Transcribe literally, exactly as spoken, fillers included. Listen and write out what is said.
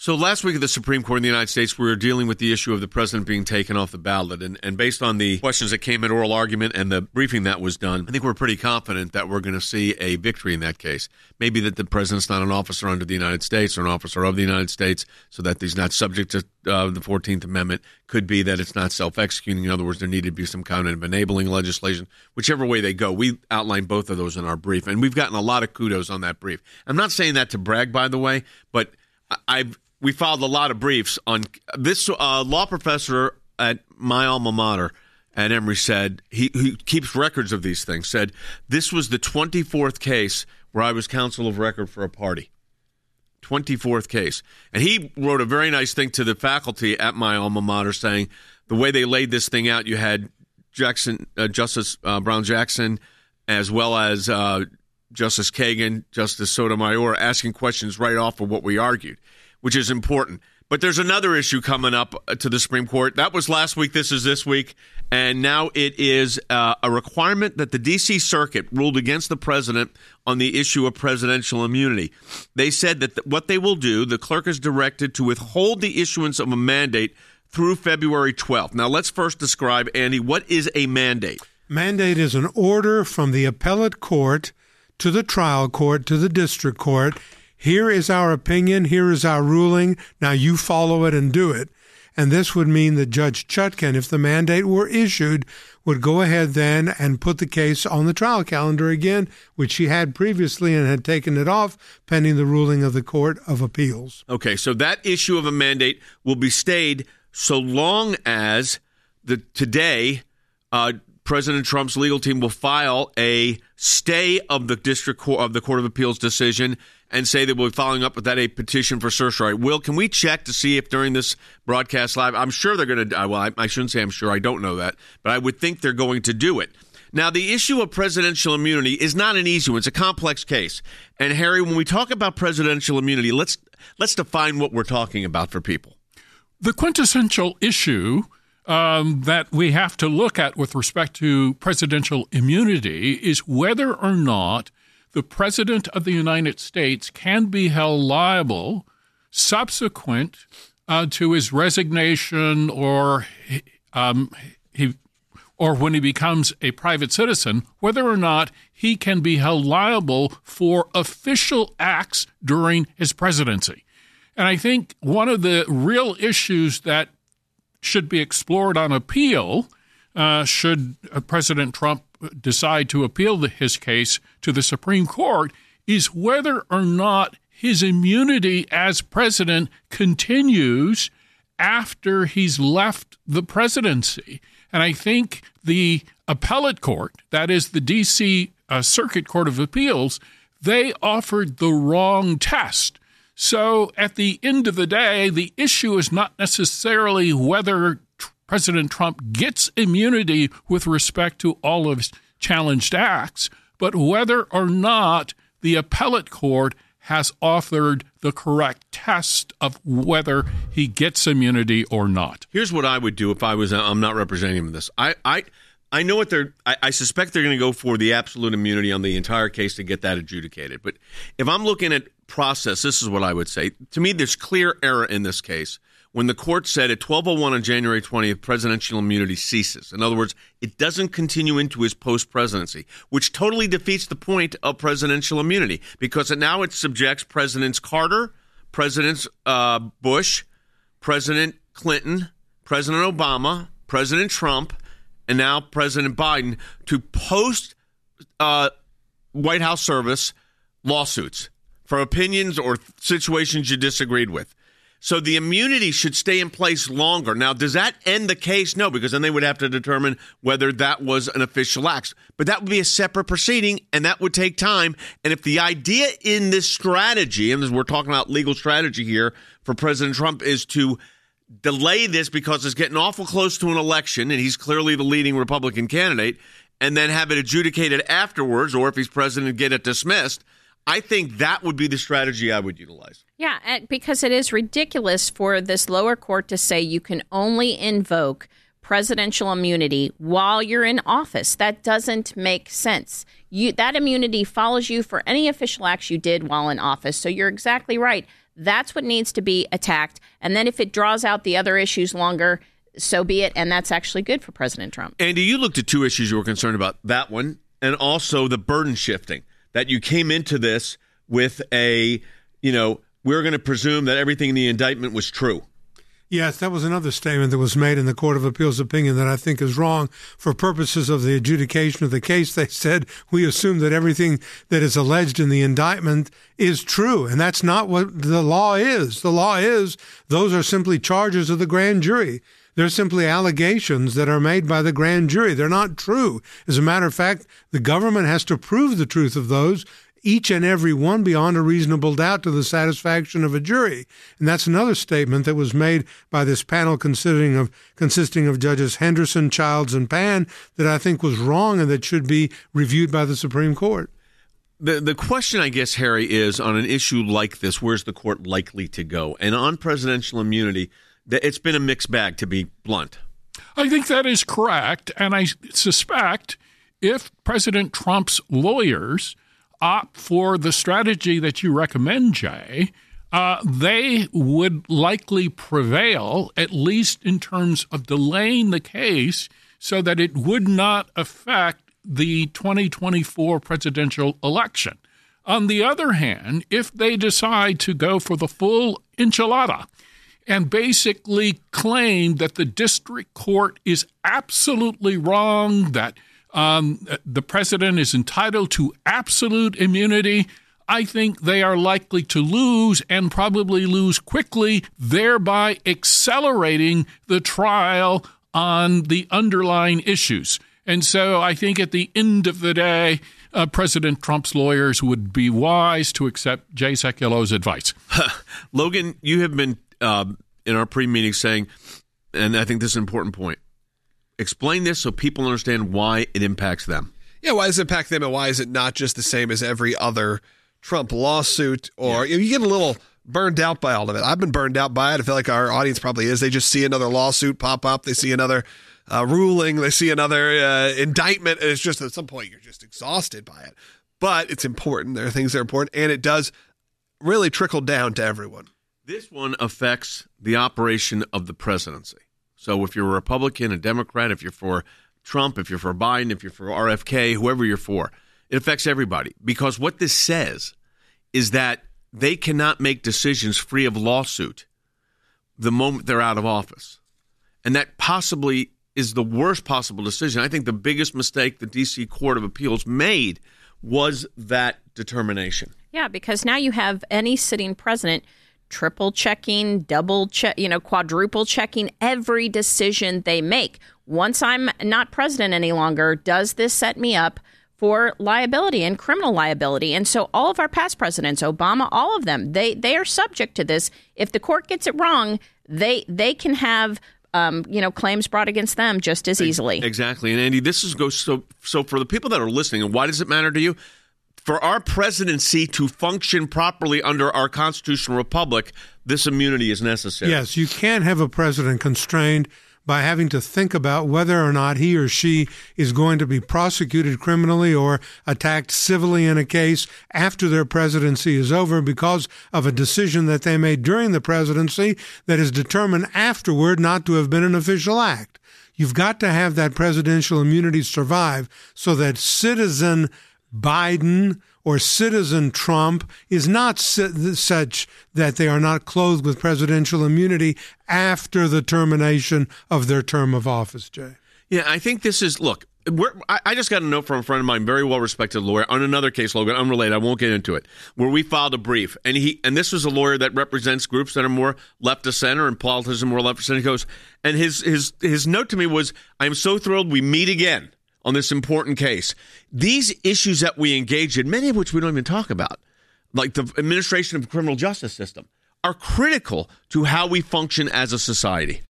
So last week at the Supreme Court in the United States, we were dealing with the issue of the president being taken off the ballot. And, and based on the questions that came at oral argument and the briefing that was done, I think we're pretty confident that we're going to see a victory in that case. Maybe that the president's not an officer under the United States or an officer of the United States, so that he's not subject to uh, the fourteenth Amendment. Could be that it's not self-executing. In other words, there needed to be some kind of enabling legislation. Whichever way they go, we outlined both of those in our brief. And we've gotten a lot of kudos on that brief. I'm not saying that to brag, by the way, but I've we filed a lot of briefs on this. Uh, law professor at my alma mater at Emory said, he, he keeps records of these things, said this was the twenty-fourth case where I was counsel of record for a party. twenty-fourth case. And he wrote a very nice thing to the faculty at my alma mater saying the way they laid this thing out, you had Jackson, uh, Justice uh, Brown Jackson, as well as uh, Justice Kagan, Justice Sotomayor asking questions right off of what we argued, which is important. But there's another issue coming up to the Supreme Court. That was last week. This is this week. And now it is uh, a requirement that the D C Circuit ruled against the president on the issue of presidential immunity. They said that th- what they will do, the clerk is directed to withhold the issuance of a mandate through February twelfth. Now, let's first describe, Andy, what is a mandate? Mandate is an order from the appellate court to the trial court to the district court. Here is our opinion. Here is our ruling. Now you follow it and do it. And this would mean that Judge Chutkan, if the mandate were issued, would go ahead then and put the case on the trial calendar again, which she had previously and had taken it off pending the ruling of the Court of Appeals. Okay, so that issue of a mandate will be stayed so long as the today uh, President Trump's legal team will file a stay of the district court of the Court of Appeals decision and say that we'll be following up with that a petition for certiorari. Will, can we check to see if during this broadcast live, I'm sure they're going to, well, I, I shouldn't say I'm sure, I don't know that, but I would think they're going to do it. Now, the issue of presidential immunity is not an easy one. It's a complex case. And Harry, when we talk about presidential immunity, let's let's define what we're talking about for people. The quintessential issue um, that we have to look at with respect to presidential immunity is whether or not the President of the United States can be held liable subsequent uh, to his resignation or um, he, or when he becomes a private citizen, whether or not he can be held liable for official acts during his presidency. And I think one of the real issues that should be explored on appeal, uh, should uh, President Trump decide to appeal the, his case to the Supreme Court, is whether or not his immunity as president continues after he's left the presidency. And I think the appellate court, that is the D C uh, Circuit Court of Appeals, they offered the wrong test. So at the end of the day, the issue is not necessarily whether President Trump gets immunity with respect to all of his challenged acts, but whether or not the appellate court has authored the correct test of whether he gets immunity or not. Here's what I would do if I was, I'm not representing him in this. I, I, I know what they're, I, I suspect they're going to go for the absolute immunity on the entire case to get that adjudicated. But if I'm looking at process, this is what I would say. To me, there's clear error in this case when the court said at twelve oh one on January twentieth, presidential immunity ceases. In other words, it doesn't continue into his post-presidency, which totally defeats the point of presidential immunity because it now it subjects Presidents Carter, Presidents uh, Bush, President Clinton, President Obama, President Trump, and now President Biden to post uh, White House service lawsuits for opinions or situations you disagreed with. So the immunity should stay in place longer. Now, does that end the case? No, because then they would have to determine whether that was an official act. But that would be a separate proceeding, and that would take time. And if the idea in this strategy, and we're talking about legal strategy here for President Trump, is to delay this because it's getting awful close to an election, and he's clearly the leading Republican candidate, and then have it adjudicated afterwards, or if he's president, get it dismissed, I think that would be the strategy I would utilize. Yeah, because it is ridiculous for this lower court to say you can only invoke presidential immunity while you're in office. That doesn't make sense. You, that immunity follows you for any official acts you did while in office. So you're exactly right. That's what needs to be attacked. And then if it draws out the other issues longer, so be it. And that's actually good for President Trump. Andy, you looked at two issues you were concerned about, that one and also the burden shifting, that you came into this with a, you know, we're going to presume that everything in the indictment was true. Yes, that was another statement that was made in the Court of Appeals opinion that I think is wrong. For purposes of the adjudication of the case, they said we assume that everything that is alleged in the indictment is true, and that's not what the law is. The law is those are simply charges of the grand jury. They're simply allegations that are made by the grand jury. They're not true. As a matter of fact, the government has to prove the truth of those, each and every one beyond a reasonable doubt to the satisfaction of a jury. And that's another statement that was made by this panel consisting of consisting of Judges Henderson, Childs, and Pan that I think was wrong and that should be reviewed by the Supreme Court. The the question, I guess, Harry, is on an issue like this, where's the court likely to go? And on presidential immunity, it's been a mixed bag, to be blunt. I think that is correct. And I suspect if President Trump's lawyers opt for the strategy that you recommend, Jay, uh, they would likely prevail, at least in terms of delaying the case so that it would not affect the twenty twenty-four presidential election. On the other hand, if they decide to go for the full enchilada and basically claim that the district court is absolutely wrong, that Um, the president is entitled to absolute immunity, I think they are likely to lose and probably lose quickly, thereby accelerating the trial on the underlying issues. And so I think at the end of the day, uh, President Trump's lawyers would be wise to accept Jay Sekulo's advice. Logan, you have been uh, in our pre-meeting saying, and I think this is an important point, explain this so people understand why it impacts them. Yeah, why does it impact them, and why is it not just the same as every other Trump lawsuit? Or yeah. you get a little burned out by all of it. I've been burned out by it. I feel like our audience probably is. They just see another lawsuit pop up. They see another uh, ruling. They see another uh, indictment. And it's just at some point you're just exhausted by it. But it's important. There are things that are important. And it does really trickle down to everyone. This one affects the operation of the presidency. So if you're a Republican, a Democrat, if you're for Trump, if you're for Biden, if you're for R F K, whoever you're for, it affects everybody. Because what this says is that they cannot make decisions free of lawsuit the moment they're out of office. And that possibly is the worst possible decision. I think the biggest mistake the D C Court of Appeals made was that determination. Yeah, because now you have any sitting president triple checking, double check, you know, quadruple checking every decision they make. Once I'm not president any longer, does this set me up for liability and criminal liability? And so all of our past presidents, Obama, all of them, they they are subject to this. If the court gets it wrong, they they can have um, you know, claims brought against them just as easily. Exactly. And Andy, this is goes so so for the people that are listening, and why does it matter to you? For our presidency to function properly under our constitutional republic, this immunity is necessary. Yes, you can't have a president constrained by having to think about whether or not he or she is going to be prosecuted criminally or attacked civilly in a case after their presidency is over because of a decision that they made during the presidency that is determined afterward not to have been an official act. You've got to have that presidential immunity survive so that citizen Biden or citizen Trump is not such that they are not clothed with presidential immunity after the termination of their term of office, Jay. Yeah, I think this is, look, we're, I, I just got a note from a friend of mine, very well-respected lawyer, on another case, Logan, unrelated, I won't get into it, where we filed a brief. And he and this was a lawyer that represents groups that are more left of center and politics are more left of center. He goes, and his, his, his note to me was, I'm so thrilled we meet again on this important case. These issues that we engage in, many of which we don't even talk about, like the administration of the criminal justice system, are critical to how we function as a society.